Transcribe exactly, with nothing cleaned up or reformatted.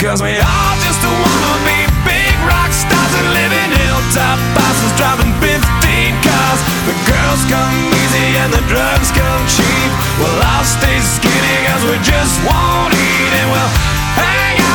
Cause we all just wanna be big rock stars and live in hilltop houses driving fifteen cars. The girls come easy and the drugs come cheap. We'll all stay skinny cause we just won't eat, and we'll hang out